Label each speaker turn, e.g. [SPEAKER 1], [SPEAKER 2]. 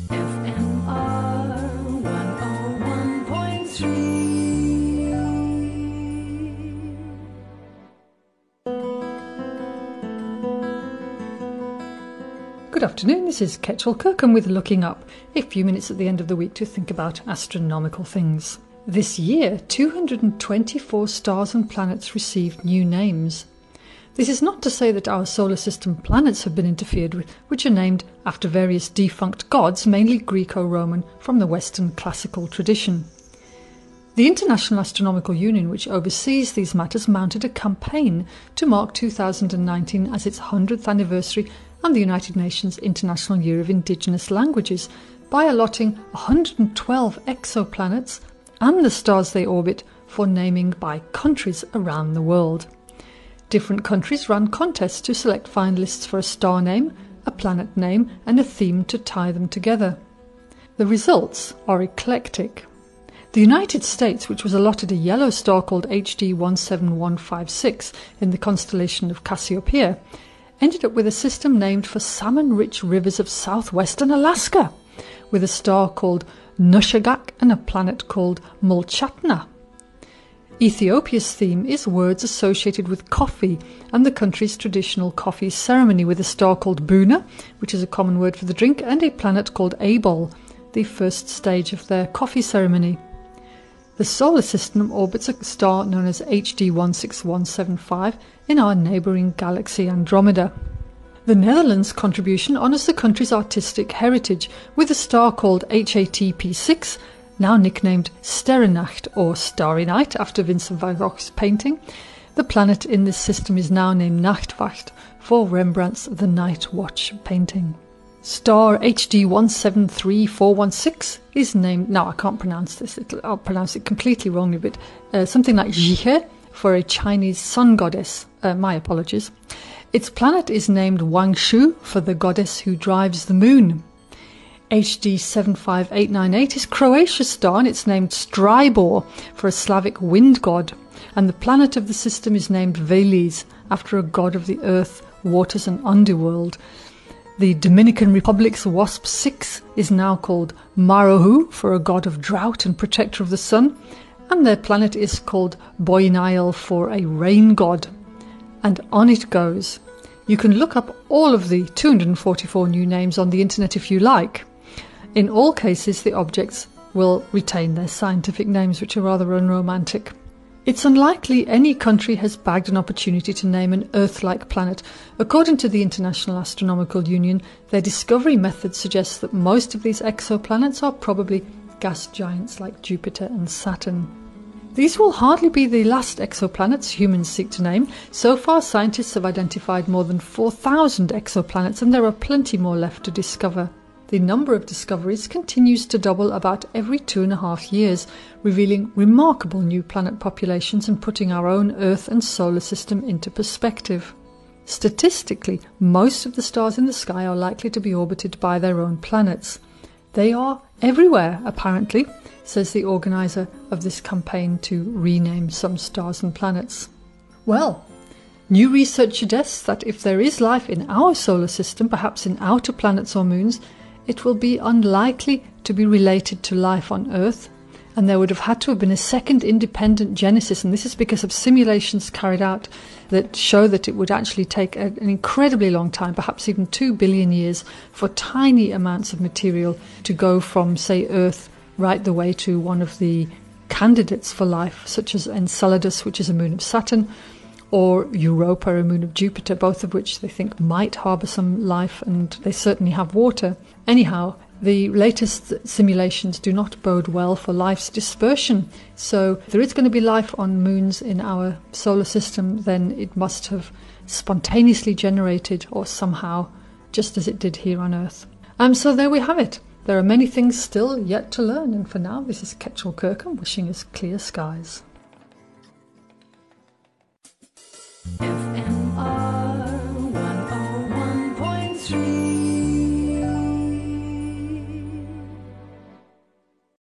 [SPEAKER 1] FMR 101.3. Good afternoon, this is Ketchel Kirkham with Looking Up, a few minutes at the end of the week to think about astronomical things. This year, 224 stars and planets received new names. This is not to say that our solar system planets have been interfered with, which are named after various defunct gods, mainly Greco-Roman, from the Western classical tradition. The International Astronomical Union, which oversees these matters, mounted a campaign to mark 2019 as its 100th anniversary and the United Nations International Year of Indigenous Languages by allotting 112 exoplanets and the stars they orbit for naming by countries around the world. Different countries ran contests to select finalists for a star name, a planet name, and a theme to tie them together. The results are eclectic. The United States, which was allotted a yellow star called HD 17156 in the constellation of Cassiopeia, ended up with a system named for salmon-rich rivers of southwestern Alaska, with a star called Nushagak and a planet called Mulchatna. Ethiopia's theme is words associated with coffee and the country's traditional coffee ceremony, with a star called Buna, which is a common word for the drink, and a planet called Abol, the first stage of their coffee ceremony. The solar system orbits a star known as HD 16175 in our neighbouring galaxy Andromeda. The Netherlands' contribution honours the country's artistic heritage with a star called HATP6, now nicknamed Sterrennacht or Starry Night after Vincent van Gogh's painting. The planet in this system is now named Nachtwacht for Rembrandt's The Night Watch painting. Star HD 173416 is named, now I can't pronounce this, I'll pronounce it completely wrongly, but something like Zhihe for a Chinese sun goddess. My apologies. Its planet is named Wangshu for the goddess who drives the moon. HD 75898 is Croatia's star and it's named Stribor for a Slavic wind god. And the planet of the system is named Veles after a god of the earth, waters and underworld. The Dominican Republic's WASP-6 is now called Marohu for a god of drought and protector of the sun, and their planet is called Boinail for a rain god. And on it goes. You can look up all of the 244 new names on the internet if you like. In all cases, the objects will retain their scientific names, which are rather unromantic. It's unlikely any country has bagged an opportunity to name an Earth-like planet. According to the International Astronomical Union, their discovery method suggests that most of these exoplanets are probably gas giants like Jupiter and Saturn. These will hardly be the last exoplanets humans seek to name. So far, scientists have identified more than 4,000 exoplanets, and there are plenty more left to discover. The number of discoveries continues to double about every 2.5 years, revealing remarkable new planet populations and putting our own Earth and solar system into perspective. Statistically, most of the stars in the sky are likely to be orbited by their own planets. They are everywhere, apparently, says the organiser of this campaign to rename some stars and planets. Well, new research suggests that if there is life in our solar system, perhaps in outer planets or moons, it will be unlikely to be related to life on Earth, and there would have had to have been a second independent genesis, and this is because of simulations carried out that show that it would actually take an incredibly long time, perhaps even 2 billion years, for tiny amounts of material to go from, say, Earth right the way to one of the candidates for life, such as Enceladus, which is a moon of Saturn, or Europa, a moon of Jupiter, both of which they think might harbour some life, and they certainly have water. Anyhow, the latest simulations do not bode well for life's dispersion. So if there is going to be life on moons in our solar system, then it must have spontaneously generated or somehow, just as it did here on Earth. So there we have it. There are many things still yet to learn, and for now, this is Ketchel Kirkham wishing us clear skies.